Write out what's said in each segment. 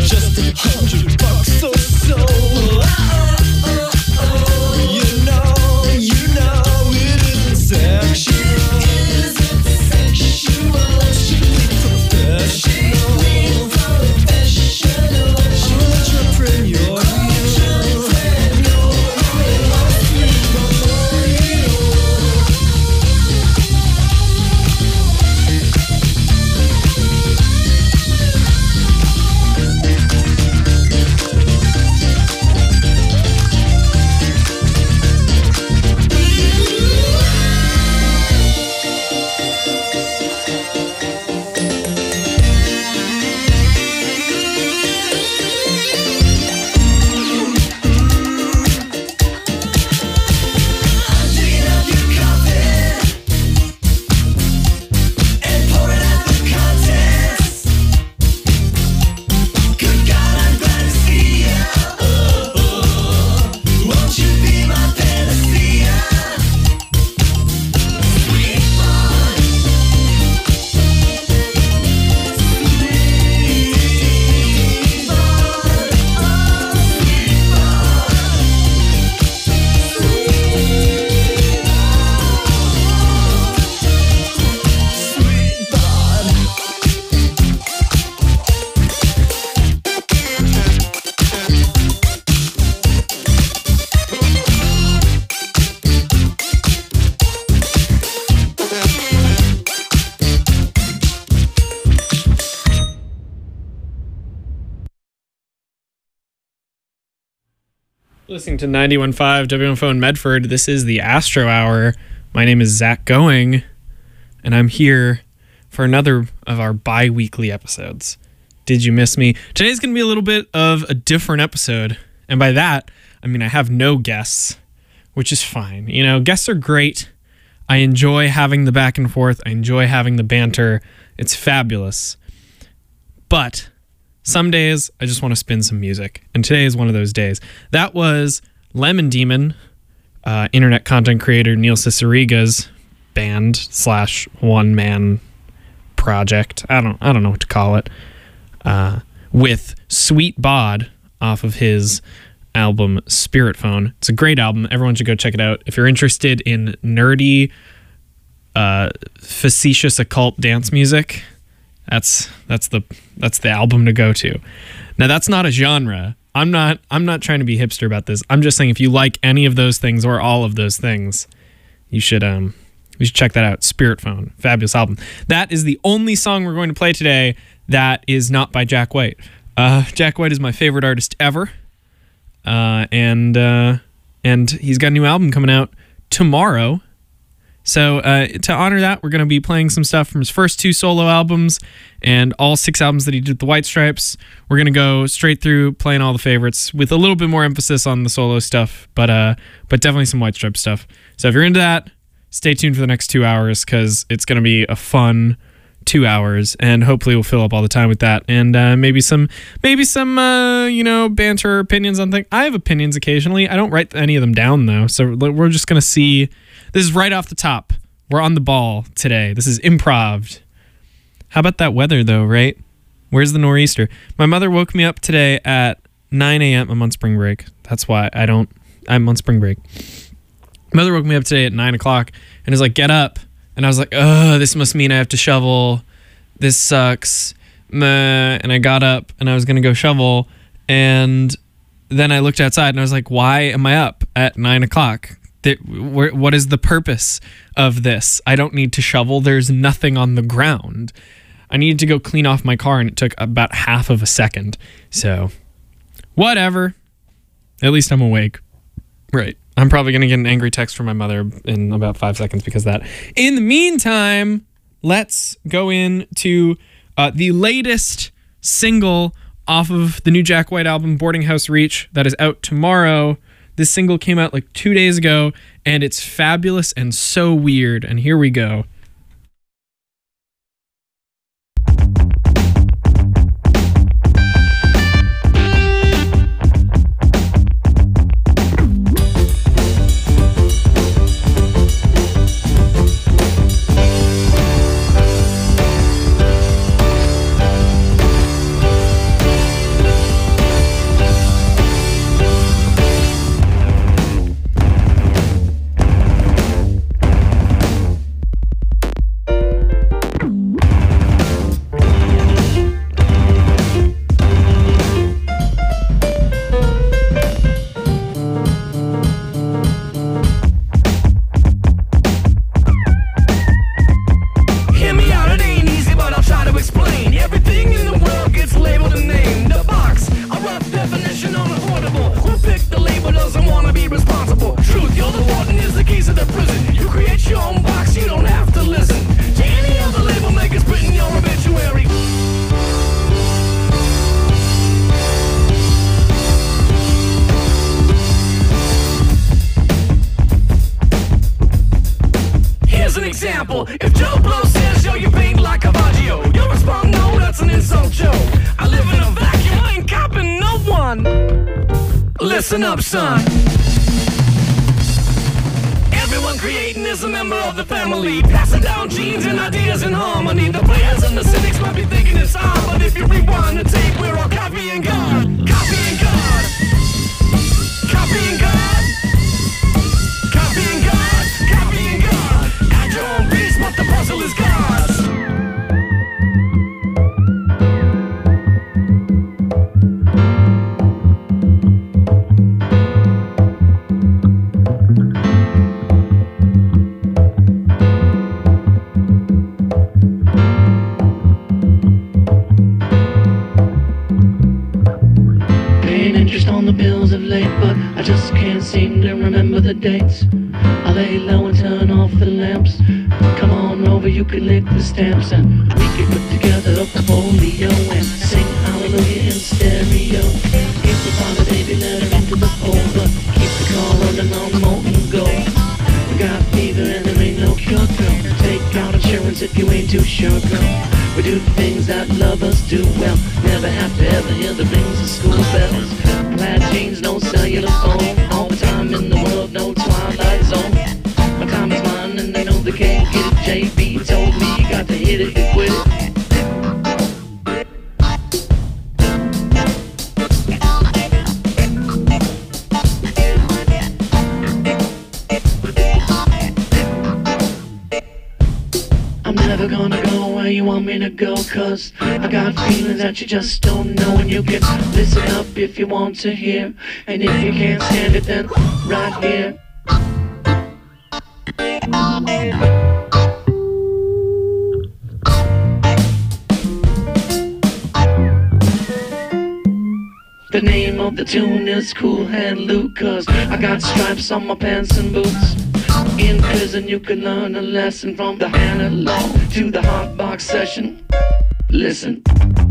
just $100 or so. You know it isn't sexual. Should be professional. Entrepreneur. Listening to 91.5 WMFO in Medford. This is the Astro Hour. My name is Zach Going, and I'm here for another of our bi-weekly episodes. Did you miss me? Today's going to be a little bit of a different episode, and by that, I mean I have no guests, which is fine. You know, guests are great. I enjoy having the back and forth. I enjoy having the banter. It's fabulous. But some days, I just want to spin some music, and today is one of those days. That was Lemon Demon, internet content creator Neil Ciceriga's band / one-man project. I don't know what to call it. With Sweet Bod off of his album Spirit Phone. It's a great album. Everyone should go check it out. If you're interested in nerdy, facetious occult dance music, that's the album to go to. Now that's not a genre. I'm not trying to be hipster about this. I'm just saying if you like any of those things or all of those things, you should check that out. Spirit Phone, fabulous album. That is the only song we're going to play today that is not by Jack White. Jack White is my favorite artist ever, and he's got a new album coming out tomorrow. So to honor that, we're going to be playing some stuff from his first 2 solo albums and all 6 albums that he did with the White Stripes. We're going to go straight through playing all the favorites with a little bit more emphasis on the solo stuff, but definitely some White Stripes stuff. So if you're into that, stay tuned for the next 2 hours because it's going to be a fun 2 hours, and hopefully we'll fill up all the time with that, and maybe some banter, opinions on things. I have opinions occasionally. I don't write any of them down though, so we're just going to see. This is right off the top. We're on the ball today. This is improv. How about that weather, though, right? Where's the nor'easter? My mother woke me up today at 9 a.m. I'm on spring break. That's why I'm on spring break. Mother woke me up today at 9 o'clock and was like, get up. And I was like, this must mean I have to shovel. This sucks. Meh. And I got up and I was going to go shovel. And then I looked outside and I was like, why am I up at 9 o'clock? What is the purpose of this? I don't need to shovel. There's nothing on the ground. I needed to go clean off my car, and it took about half of a second. So, whatever. At least I'm awake. Right. I'm probably going to get an angry text from my mother in about 5 seconds because of that. In the meantime, let's go into the latest single off of the new Jack White album, Boarding House Reach, that is out tomorrow. This single came out like 2 days ago, and it's fabulous and so weird. And here we go. example. If Joe Blow says, yo, you paint like Caravaggio, you'll respond, no, that's an insult, Joe. I live in a vacuum, I ain't copping no one. Listen up, son. Everyone creating is a member of the family, passing down genes and ideas in harmony. The players and the cynics might be thinking it's odd, but if you rewind the tape, we're all copying God. Copying God. Copying God. Copying God. Copying God. Add your own piece, but the puzzle is God's. Bills of late, but I just can't seem to remember the dates. I lay low and turn off the lamps. Come on over, you can lick the stamps, and we can put together a portfolio and sing hallelujah in stereo. If we find a baby, let her into the folder. Keep the car running on molten gold. We got fever and there ain't no cure, girl. Take out insurance if you ain't too sure, girl. We do things that lovers do well. Never have to ever hear the rings of school bells. Plaid jeans, no cellular phone. All the time in the world, no twilight zone. My time is mine and they know they can't get it. JB told me you got to hit it and quit it. I'm never gonna go where you want me to go, cause I got feelings that you just don't know. And you can listen up if you want to hear, and if you can't stand it, then right here. The name of the tune is Cool Hand Luke, cause I got stripes on my pants and boots. In prison you can learn a lesson, from the analog to the hot box session. Listen.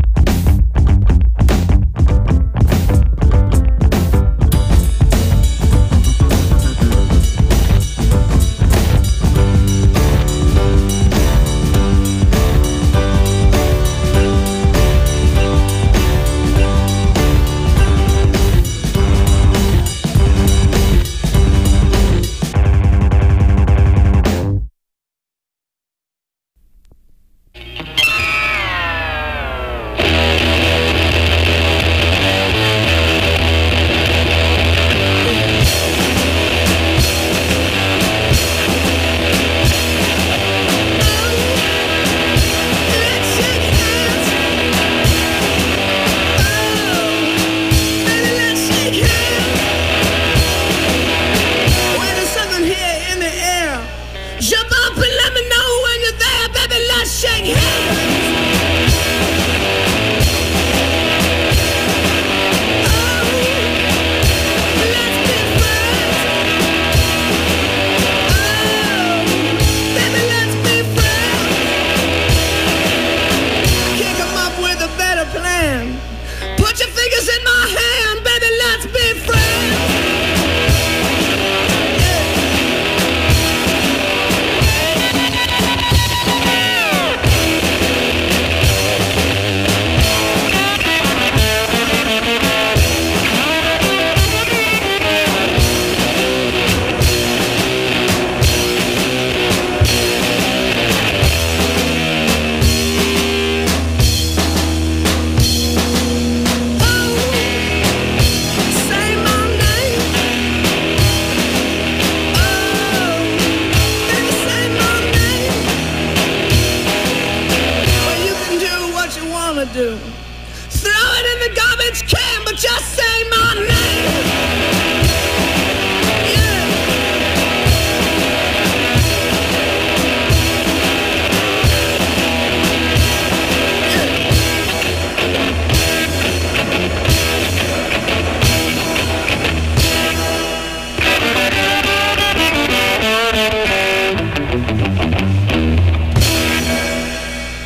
Do. Throw it in the garbage can, but just say my name.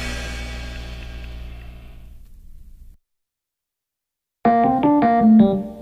Yeah.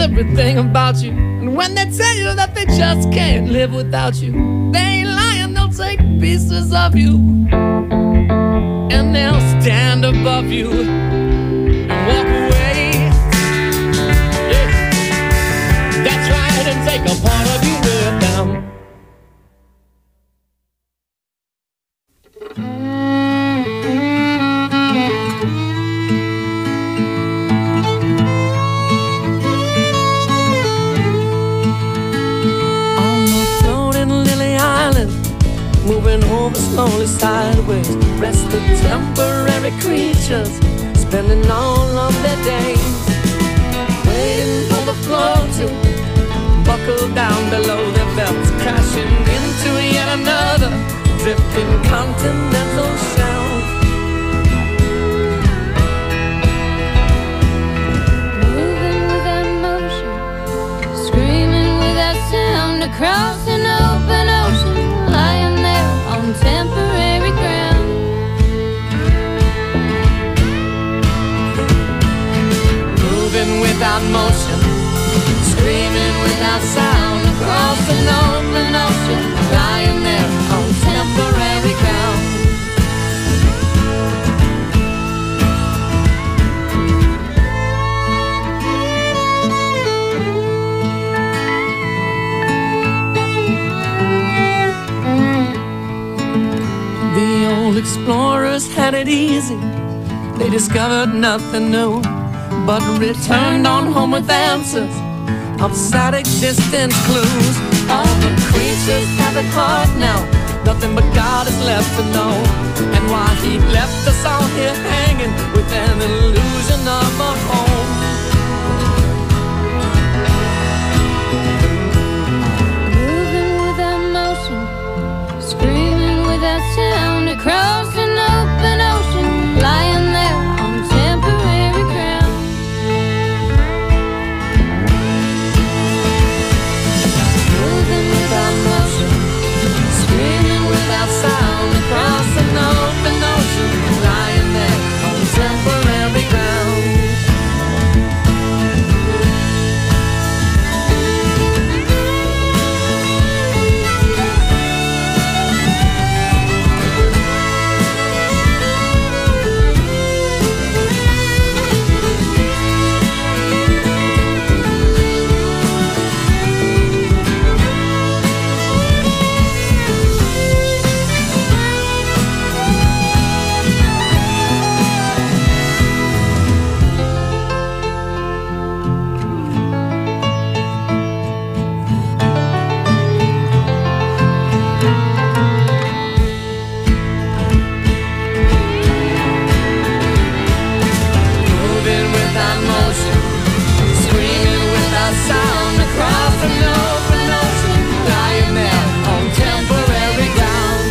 everything about you. And when they tell you that they just can't live without you, they ain't lying, they'll take pieces of you. And they'll stand above you and walk away. Yeah. That's right, and take a part of you with them. Moving over slowly sideways, rest the temporary creatures, spending all of their days, waiting for the floor to buckle down below their belts, crashing into yet another drifting continental shelf. Moving without motion, screaming without sound, across an open ocean, lying there on temporary ground. Moving without motion, screaming without sound, across an open ocean, lying there on temporary ground. The old explorers had it easy. They discovered nothing new, but returned on home with answers of sad existence clues. All the creatures have it hard now, nothing but God is left to know. And why He left us all here hanging with an illusion of a home. Moving without motion, screaming without sound, across an open ocean, lying there on temporary ground. Moving without motion, screaming without sound, across an open ocean, lying there on temporary ground. Moving without motion, screaming without sound, across an open ocean, lying there on temporary ground.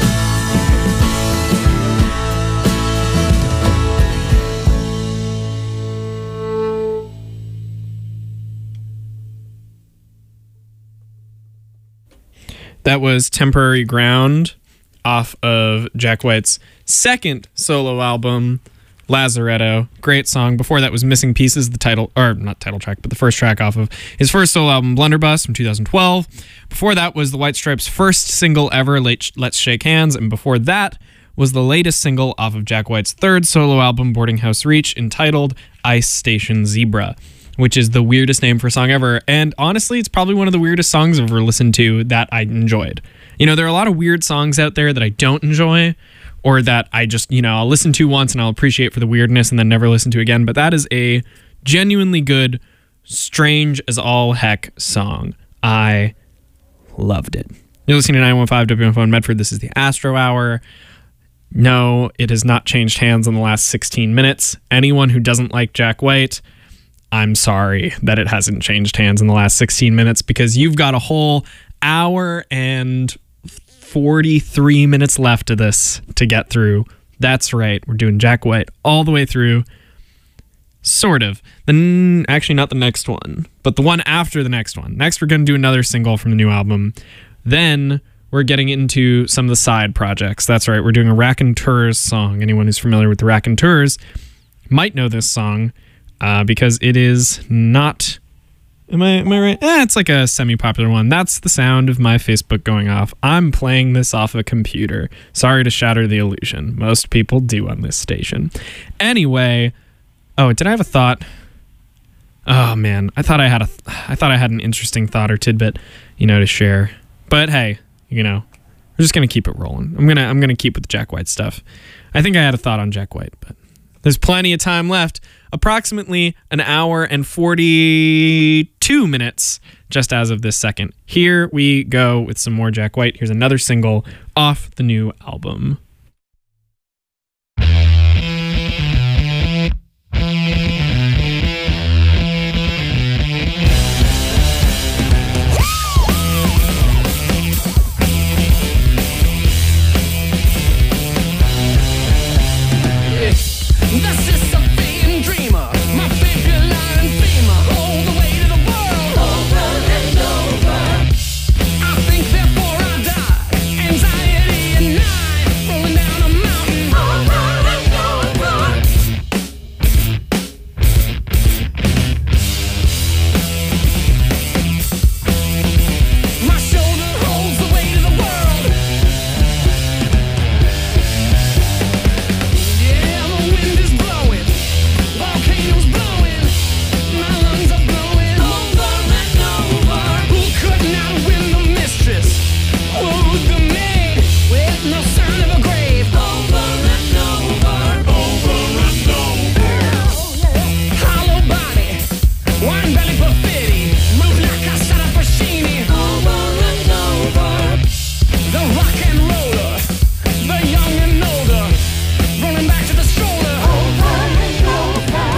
That was Temporary Ground off of Jack White's second solo album, Lazaretto. Great song. Before that was Missing Pieces, the title, or not title track, but the first track off of his first solo album, Blunderbuss, from 2012. Before that was the White Stripes' first single ever, Let's Shake Hands. And before that was the latest single off of Jack White's third solo album, Boarding House Reach, entitled Ice Station Zebra, which is the weirdest name for a song ever. And honestly, it's probably one of the weirdest songs I've ever listened to that I enjoyed. You know, there are a lot of weird songs out there that I don't enjoy, or that I just, you know, I'll listen to once and I'll appreciate for the weirdness and then never listen to again. But that is a genuinely good, strange as all heck song. I loved it. You're listening to 915 WFO Medford. This is the Astro Hour. No, it has not changed hands in the last 16 minutes. Anyone who doesn't like Jack White, I'm sorry that it hasn't changed hands in the last 16 minutes, because you've got a whole hour and 43 minutes left of this to get through. That's right. We're doing Jack White all the way through. Sort of. Actually, not the next one, but the one after the next one. Next, we're going to do another single from the new album. Then we're getting into some of the side projects. That's right. We're doing a Raconteurs song. Anyone who's familiar with the Raconteurs might know this song, because it is not Am I right? It's like a semi-popular one. That's the sound of my Facebook going off. I'm playing this off a computer. Sorry to shatter the illusion. Most people do on this station. Anyway, did I have a thought? Oh man, I thought I had an interesting thought or tidbit, to share. But hey, we're just gonna keep it rolling. I'm gonna keep with Jack White stuff. I think I had a thought on Jack White, but there's plenty of time left. Approximately an hour and 42 minutes just as of this second. Here we go with some more Jack White. Here's another single off the new album. That's just a being dreamer. My favorite line and theme. All the way to the world. Over and over. I think therefore I die. Anxiety and night. Rolling down a mountain. Over and over. My shoulder holds the weight of the world. Yeah, the wind is blowing, volcanoes blowing, my lungs are blowing over and over. Who could not win the mistress? Who's the maid with no sign of a grave? Over and over, over and over. Hollow body, wine belly buffetti, move like a Sara Pacini. Over and over. The rock and roller, the young and older, rolling back to the stroller. Over and over.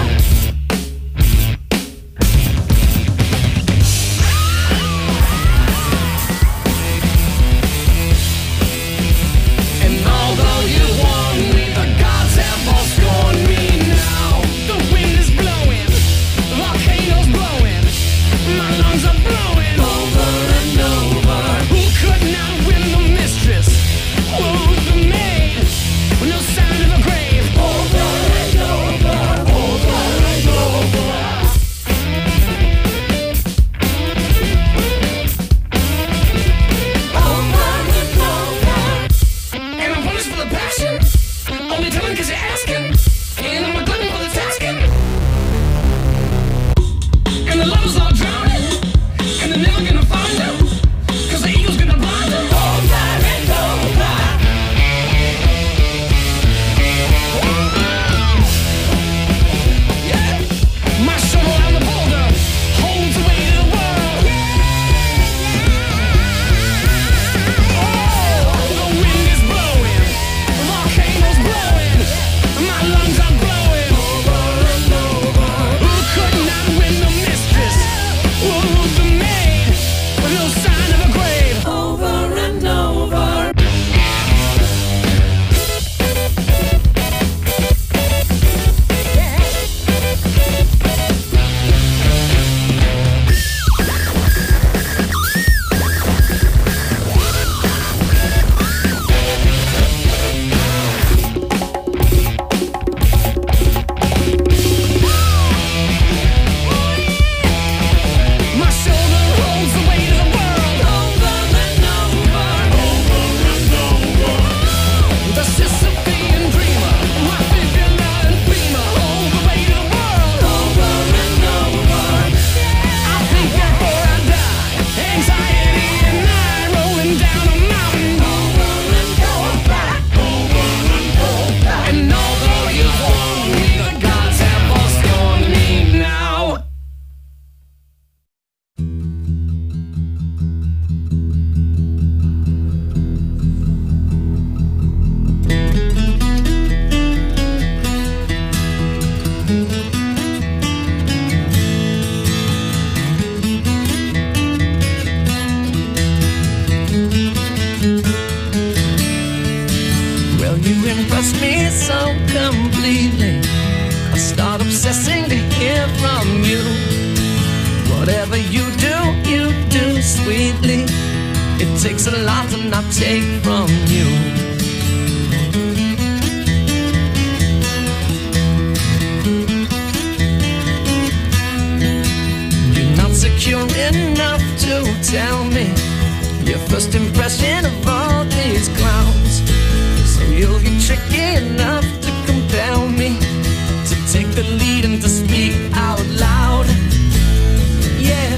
And although you warned me, the gods have all scorned me now. The wind is blowing, volcanoes blowing, my lungs are blowing over and over. Who could not win the mistress? Who's the maid with no sign of a grave? Over and over, over and over. Over and over. And I'm punished for the passion, only telling 'cause you're asking. And I'm a glutton for the tasking. And the lovers are drowning, and they're never gonna find them, 'cause the eagle's gonna blind them. Over and over. Yeah. My shovel on the boulder holds the weight of the world. Oh, the wind is blowing, the volcanoes blowing, my lungs are blowing over and over. Who could not win the mistress? Who's the maid with no sign of a grave? Over and over. My shoulder holds the weight of the world. Over and over. Over and over. The Sisyphean dreamer. My fibula and femur hold the weight of the world. Over and over. I think before I die. Anxiety and night rolling down a mountain. Over and over. Over and over. And although you warned me, the gods have all scorned me now. Well, you impress me so completely. I start obsessing to hear from you. Whatever you do sweetly. It takes a lot to not take from you. You're not secure. tell me your first impression of all these clowns. So you'll get tricky enough to compel me to take the lead and to speak out loud. Yeah.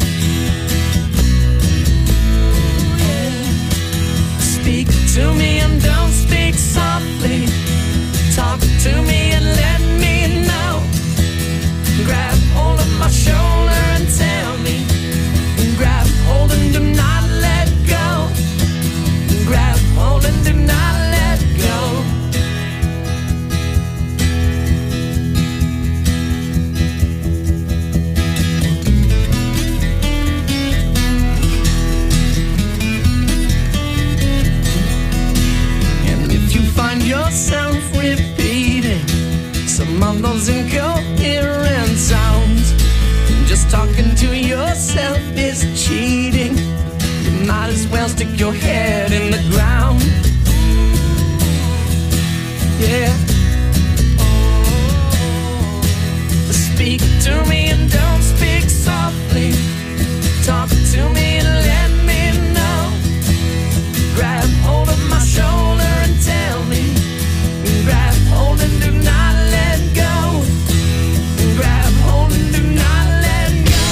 Speak to me and don't speak softly. Talk to me and let me know. Grab hold of my shoulder and tell me. Grab hold and do not let go. Grab hold and do not let go. And if you find yourself repeating some of those incoherent sounds, just talking to yourself is cheating. You might as well stick your head in the ground. Yeah. Speak to me and don't speak softly. Talk to me and let me know. Grab hold of my shoulder and tell me. Grab hold and do not let go. Grab hold and do not let go.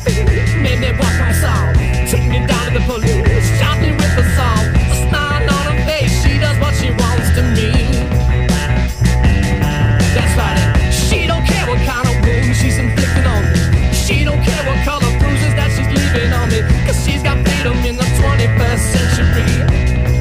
feet, made me walk my song. Take me down to the police, shot me with a song. A smile on her face, she does what she wants to me. That's right, and she don't care what kind of wound she's inflicting on me. She don't care what color bruises that she's leaving on me. Cause she's got freedom in the 21st century.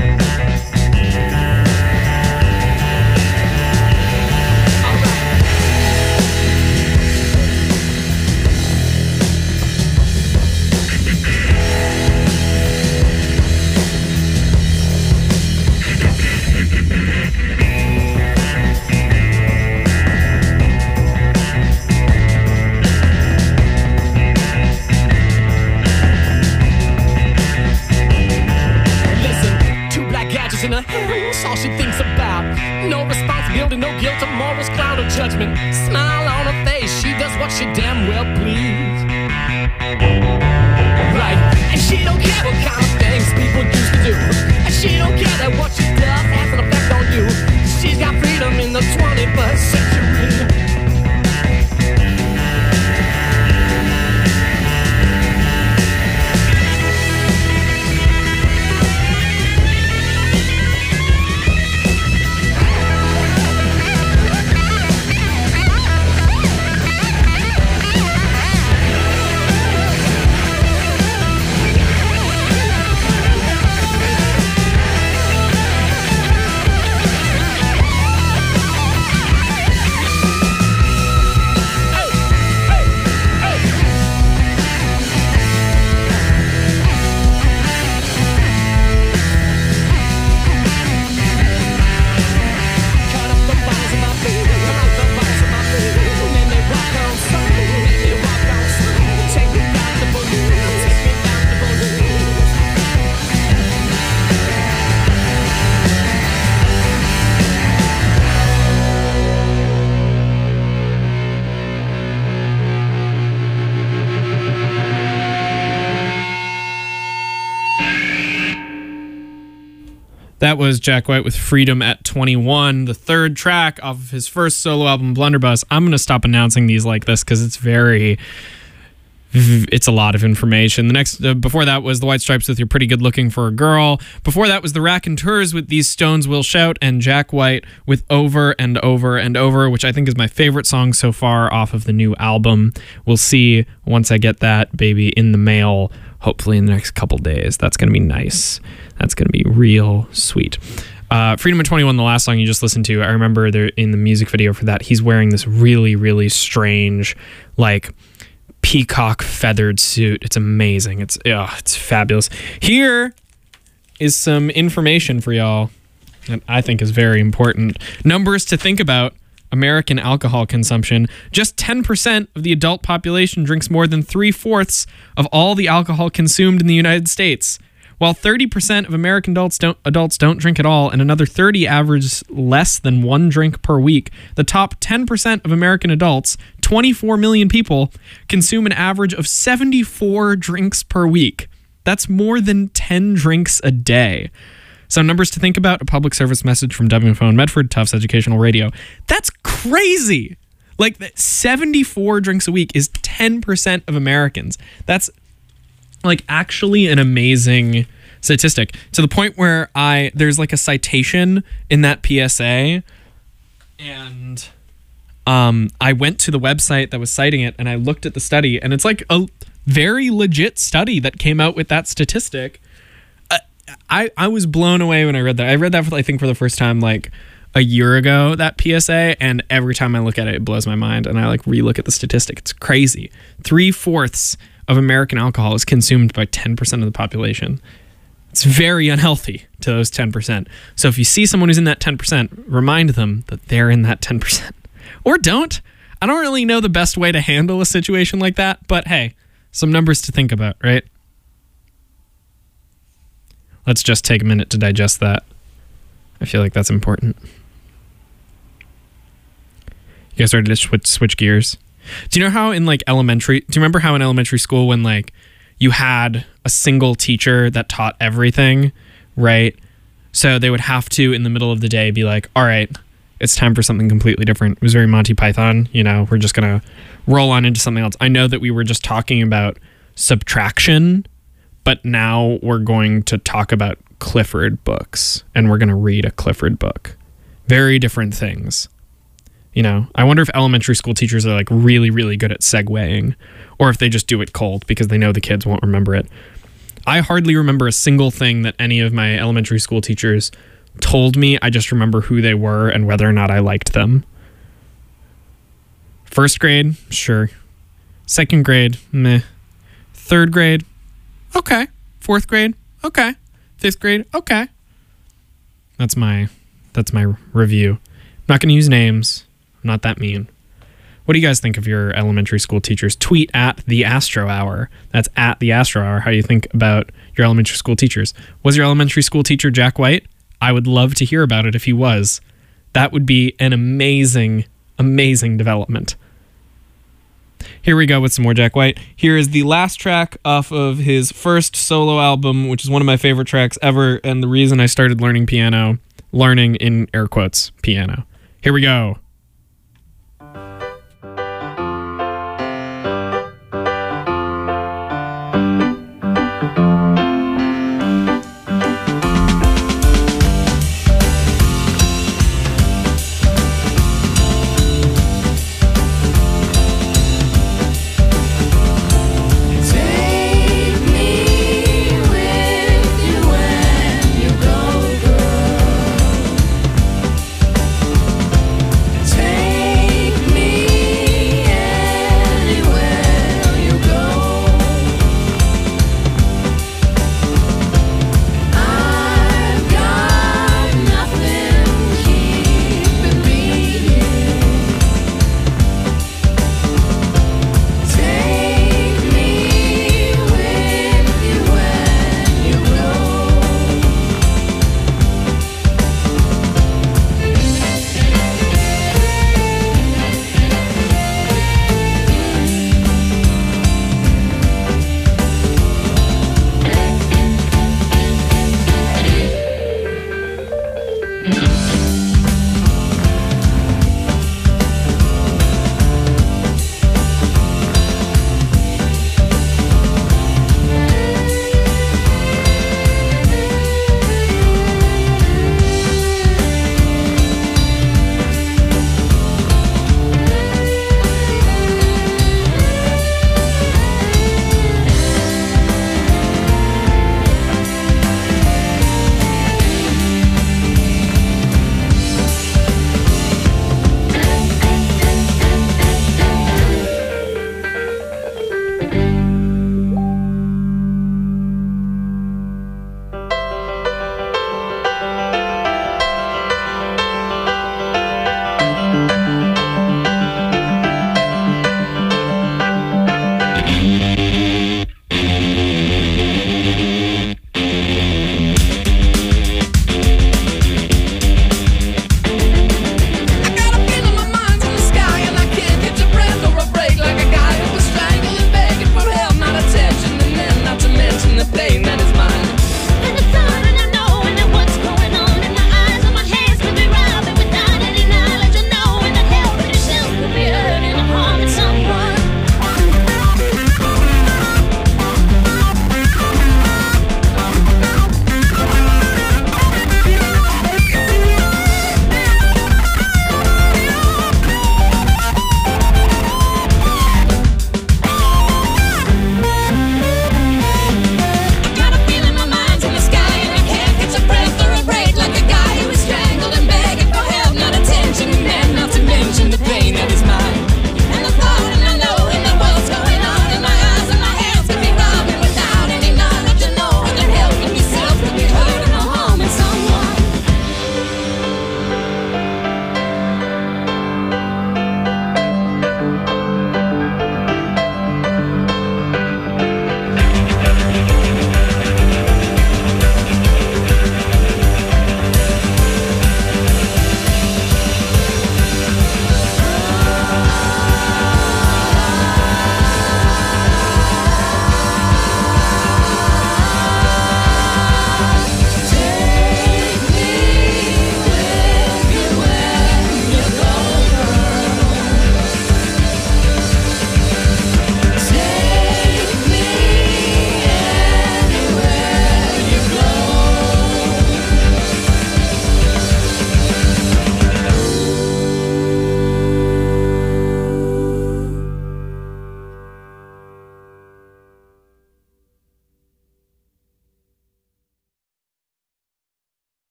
In her hands, all she thinks about. No responsibility, no guilt, or morals, cloud or judgment. Smile on her face, she does what she damn well please. Right, and she don't care what kind of things people used to do. And she don't care that what she does has an effect on you. She's got freedom in the 21st century. That was Jack White with Freedom at 21, the third track off of his first solo album, Blunderbuss. I'm going to stop announcing these like this because it's a lot of information. The next, before that was the White Stripes with You're Pretty Good Looking for a Girl. Before that was the Raconteurs with These Stones Will Shout, and Jack White with Over and Over and Over, which I think is my favorite song so far off of the new album. We'll see once I get that baby in the mail, hopefully in the next couple days. That's going to be nice. That's going to be real sweet. Freedom at 21, the last song you just listened to, I remember there in the music video for that, he's wearing this really, really strange, like, peacock feathered suit. It's amazing. It's fabulous. Here is some information for y'all that I think is very important. Numbers to think about. American alcohol consumption. Just 10% of the adult population drinks more than 3/4 of all the alcohol consumed in the United States. While 30% of American adults don't drink at all, and another 30% average less than one drink per week, the top 10% of American adults, 24 million people, consume an average of 74 drinks per week. That's more than 10 drinks a day. Some numbers to think about: a public service message from WFO Medford, Tufts Educational Radio. That's crazy. Like, 74 drinks a week is 10% of Americans. That's like actually an amazing statistic, to the point where there's like a citation in that PSA, and I went to the website that was citing it and I looked at the study, and it's like a very legit study that came out with that statistic. I was blown away when I read that. I read that for the first time like a year ago, that PSA, and every time I look at it, it blows my mind, and I like relook at the statistic. It's crazy. 3/4 of American alcohol is consumed by 10% of the population. It's very unhealthy to those 10%. So if you see someone who's in that 10%, remind them that they're in that 10%. Or don't. I don't really know the best way to handle a situation like that, but hey, some numbers to think about, right? Let's just take a minute to digest that. I feel like that's important. You guys ready to switch gears? Do you know how in like do you remember how in elementary school when like you had a single teacher that taught everything, right? So they would have to, in the middle of the day, be like, all right, it's time for something completely different. It was very Monty Python, we're just going to roll on into something else. I know that we were just talking about subtraction, but now we're going to talk about Clifford books and we're going to read a Clifford book. Very different things. You know, I wonder if elementary school teachers are like really, really good at segueing, or if they just do it cold because they know the kids won't remember it. I hardly remember a single thing that any of my elementary school teachers told me. I just remember who they were and whether or not I liked them. First grade, sure. Second grade, meh. Third grade, okay. Fourth grade, okay. Fifth grade, okay. That's my review. I'm not going to use names. I'm not that mean. What do you guys think of your elementary school teachers? Tweet at the Astro Hour. That's at the Astro Hour. How you think about your elementary school teachers? Was your elementary school teacher Jack White? I would love to hear about it if he was. That would be an amazing, amazing development. Here we go with some more Jack White. Here is the last track off of his first solo album, which is one of my favorite tracks ever, and the reason I started learning piano, learning in air quotes, piano. Here we go.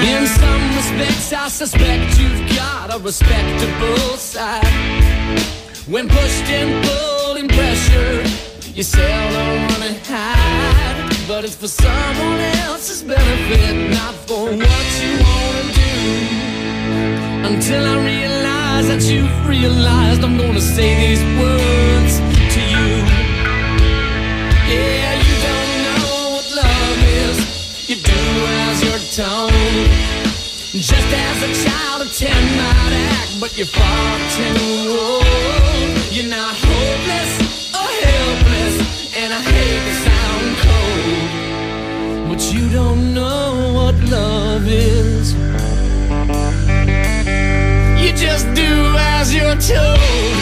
In some respects, I suspect you've got a respectable side. When pushed and pulled and pressured, you seldom run and hide. But it's for someone else's benefit, not for what you want to do. Until I realize that you've realized I'm gonna say these words to you. Yeah, you don't know what love is. You do as you're told. Just as a child of 10 might act, but you're far too old. You're not hopeless or helpless, and I hate to sound cold, but you don't know what love is. You just do as you're told.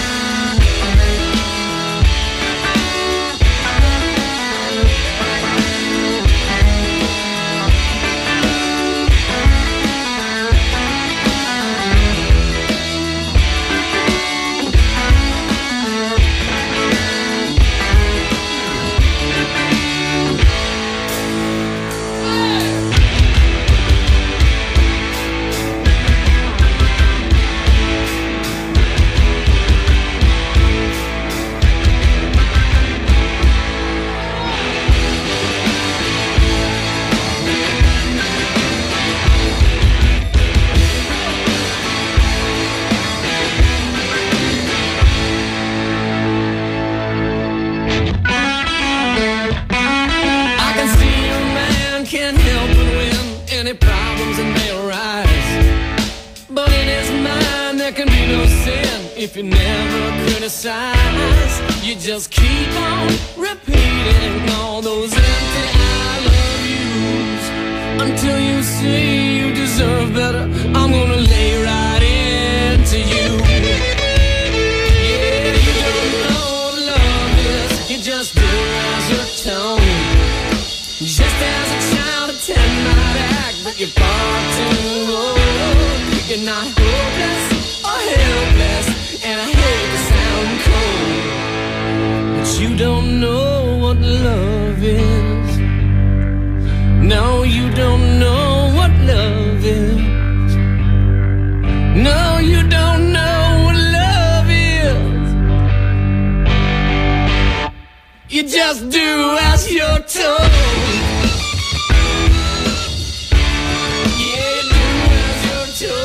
If you never criticize, you just keep on repeating all those empty I love yous until you see you deserve better. I'm gonna lay right into you. Yeah, you don't know what love is. You just do as you're told. Just as a child of 10 might act, but you're far too old. You're not hopeless or helpless, and I hate to sound cold, but you don't know what love is. No, you don't know what love is. No, you don't know what love is. You just do as you're told. Yeah, you do as you're told.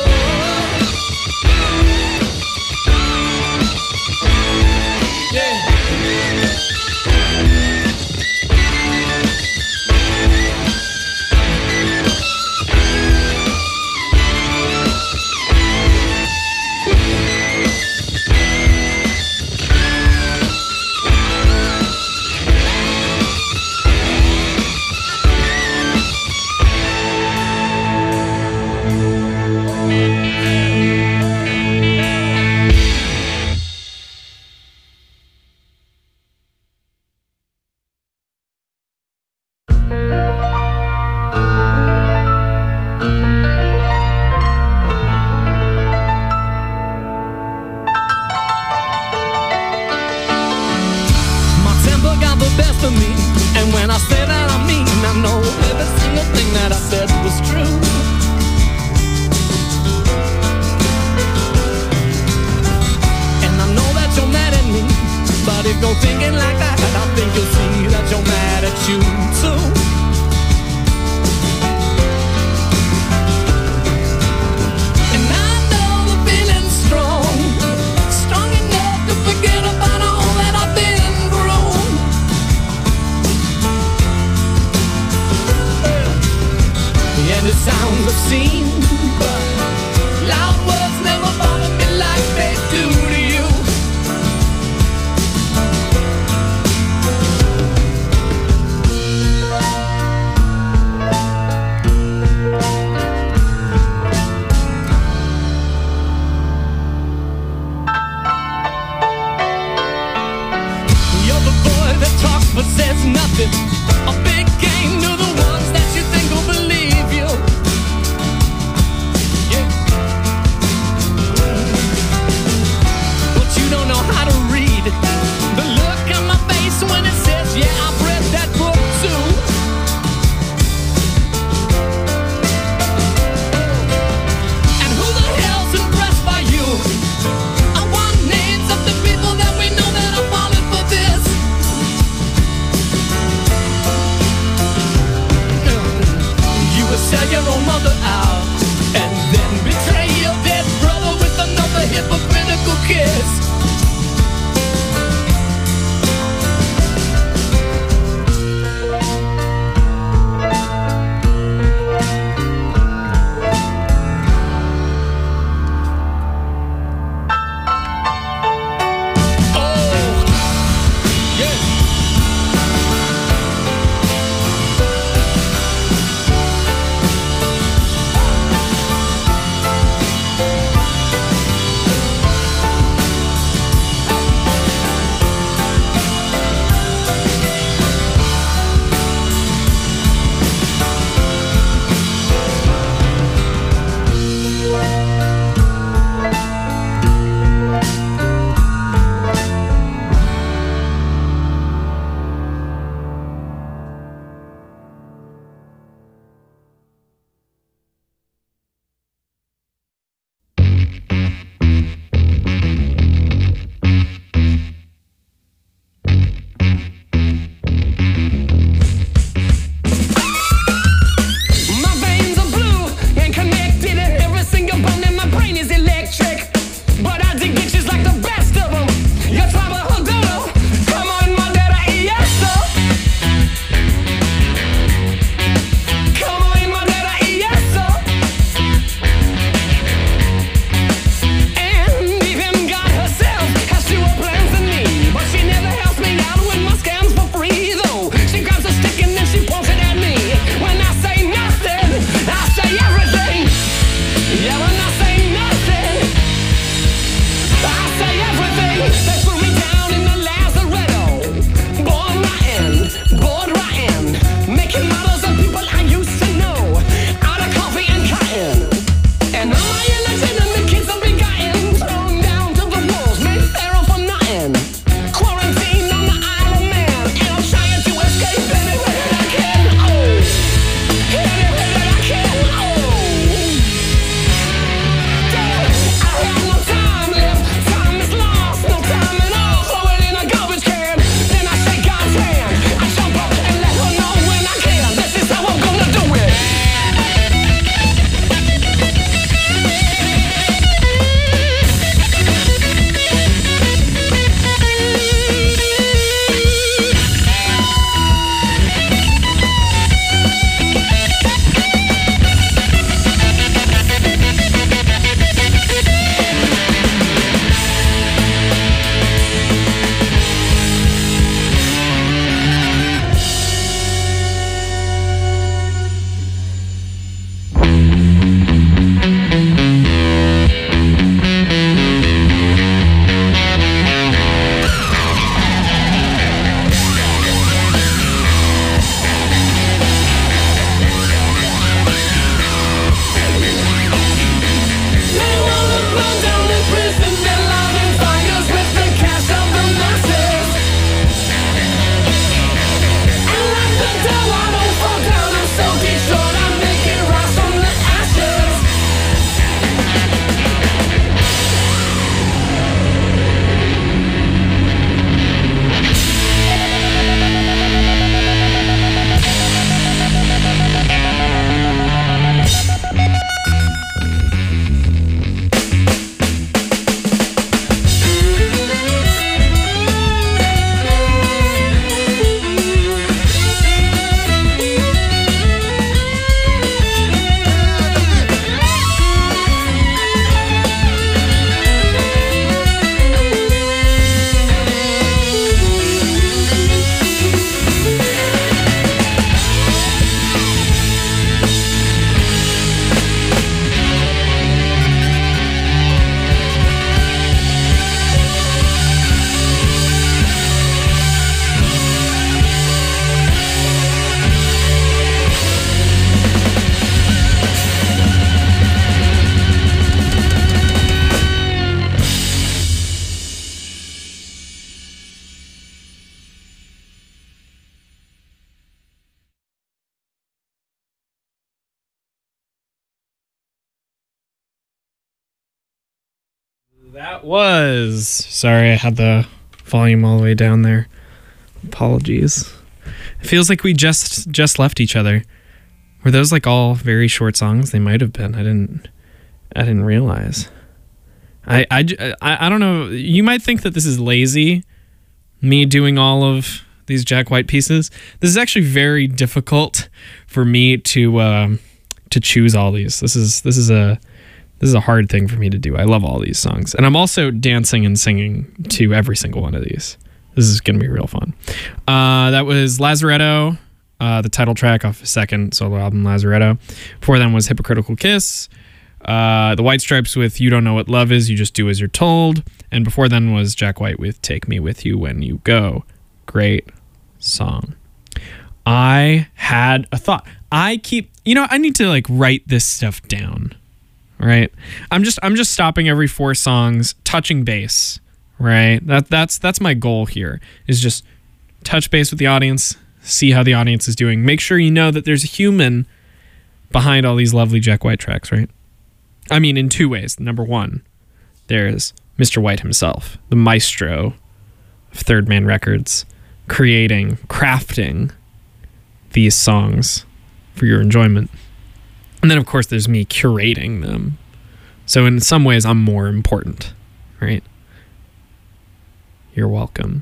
That was. Sorry, I had the volume all the way down there. Apologies. It feels like we just left each other. Were those like all very short songs? They might have been. I didn't realize. I don't know. You might think that this is lazy, me doing all of these Jack White pieces. This is actually very difficult for me to choose all these. This is a hard thing for me to do. I love all these songs, and I'm also dancing and singing to every single one of these. This is gonna be real fun. That was Lazaretto, the title track off his second solo album, Lazaretto. Before then was Hypocritical Kiss. The White Stripes with You Don't Know What Love Is, You Just Do As You're Told. And before then was Jack White with Take Me With You When You Go. Great song. I had a thought. I need to like write this stuff down. Right? I'm just stopping every 4 songs, touching base. Right? That's my goal here, is just touch base with the audience, see how the audience is doing. Make sure you know that there's a human behind all these lovely Jack White tracks, right? I mean, in 2 ways. Number 1, there's Mr. White himself, the maestro of Third Man Records, crafting these songs for your enjoyment. And then, of course, there's me curating them. So in some ways, I'm more important, right? You're welcome.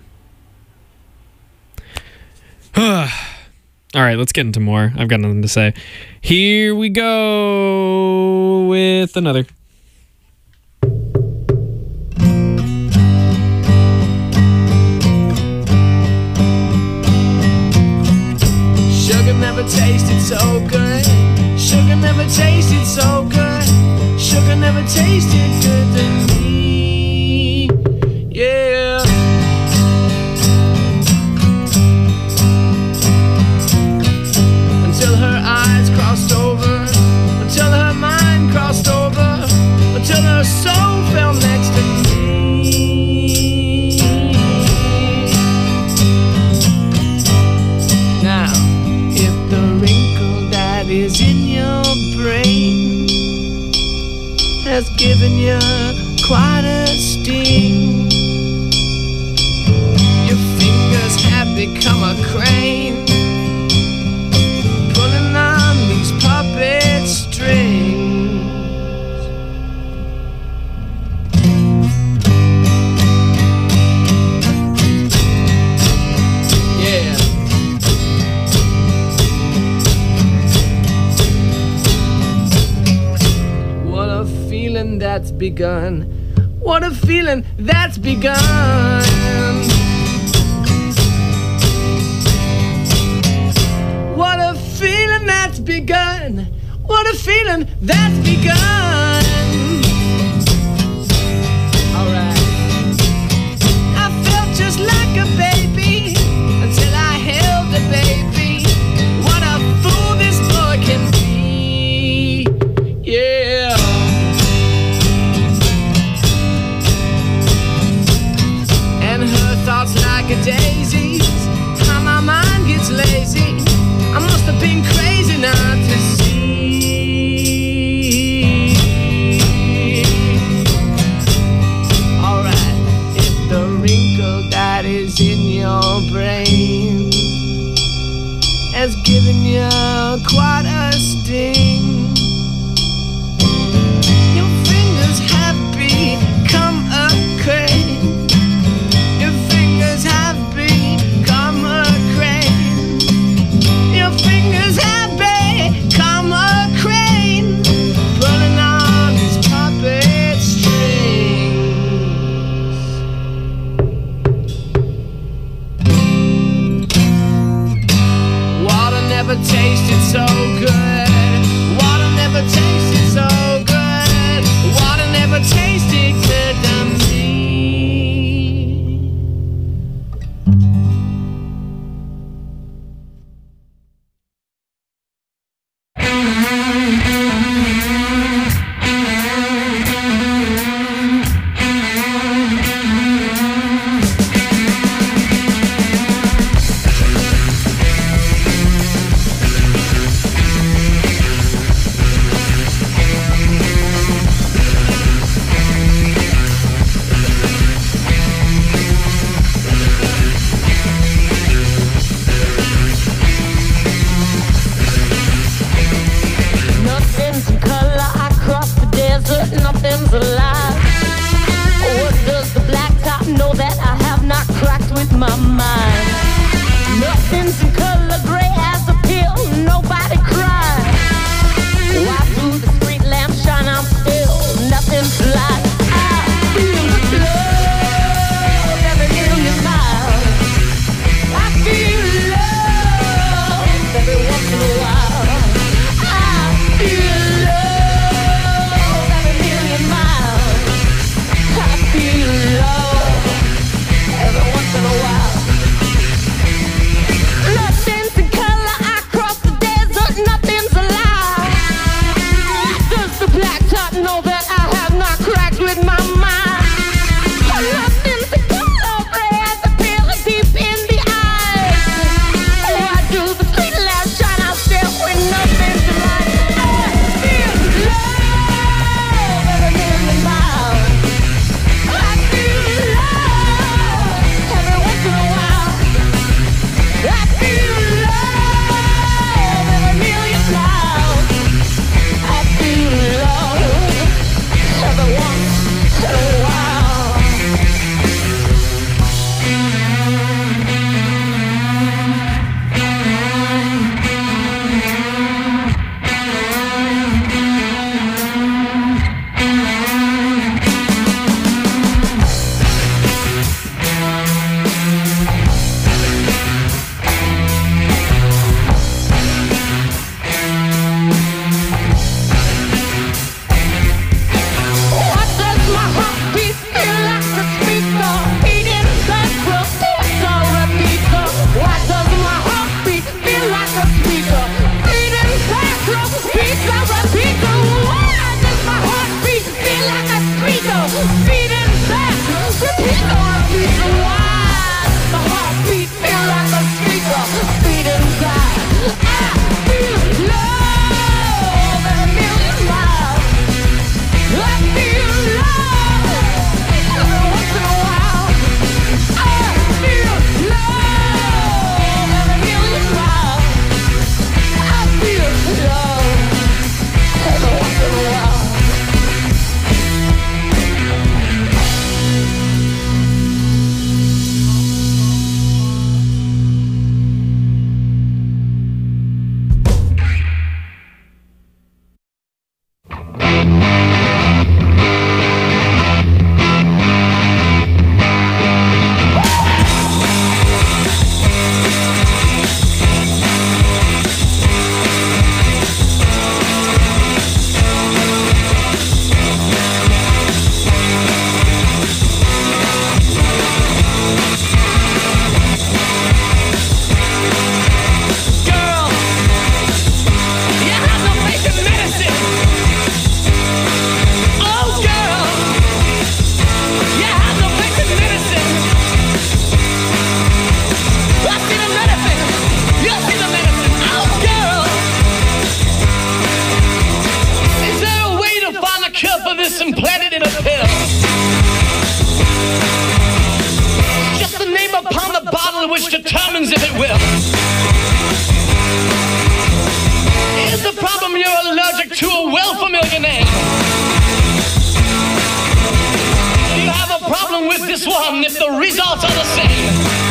All right, let's get into more. I've got nothing to say. Here we go with another. Sugar never tasted so good. Sugar never tasted so good. Sugar never tasted good to me. Yeah. Until her eyes crossed over, until her mind crossed over, until her soul fell next to me. Now, if the wrinkle that is in your brain has given you quite a sting, your fingers have become a crane, pulling on these puppet strings. Yeah. What a feeling that's begun. What a feeling that's begun. What a feeling that's begun. What a feeling that's begun. Alright. I felt just like a baby until I held the baby. What a fool this boy can be. Yeah. And her thoughts like a daisy. How my mind gets lazy. I must have been crazy not to see. Alright, if the wrinkle that is in your brain has given you quite a sting, your fingers have become a crane. Your fingers have become a crane. Your fingers have become a crane, pulling on these puppet strings. Water never tasted so good. Water never tasted so good. Water never tasted good to me. Nothing's in color gray as a pill. Nobody cries. Why do the street lamps shine? I'm still nothing's like. I feel love every million miles. I feel love every once in a while. I feel love every million miles. I feel love every once in a while. Nothing's in color. I cross the desert. Nothing's alive. Does the black top know that I have not cracked with my mind? Nothing's in color. Gray as a pill deep in the eyes. Why do the street lamps shine out there when nothing's alive? I feel love every million miles. I feel love every once in a while. I feel love every million miles. I feel love every once in a while. Why does my heartbeat feel like a speaker? Beating back the pizza repeater. Why does my heartbeat feel like a speaker? Beating back the pizza repeater. Why does my heartbeat feel like a speaker? Beating back the pizza repeater. Why does my heartbeat feel like a speaker? Beating back. I feel love every million miles. I feel love every once in a while. I feel love every million miles. I feel love every once in a while. Girl, you have no faith in medicine. Oh, girl, you have no faith in medicine. I see the medicine. You see the medicine. Oh, girl, is there a way to find a cure for this implanted in a pill? Just the name upon the bottle which determines if it will. Is the problem you're allergic to a well-familiar name? You have a problem with this one if the results are the same.